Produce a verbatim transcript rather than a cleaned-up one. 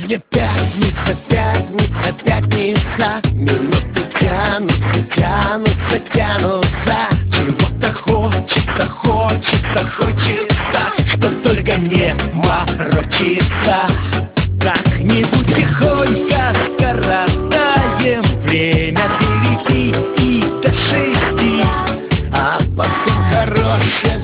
Сегодня пятница, пятница, пятница. Минуты тянутся, тянутся, тянутся. Чего-то хочется, хочется, хочется, что только не морочится. Как-нибудь тихонько скоротаем время до девяти и до шести, а потом хорошая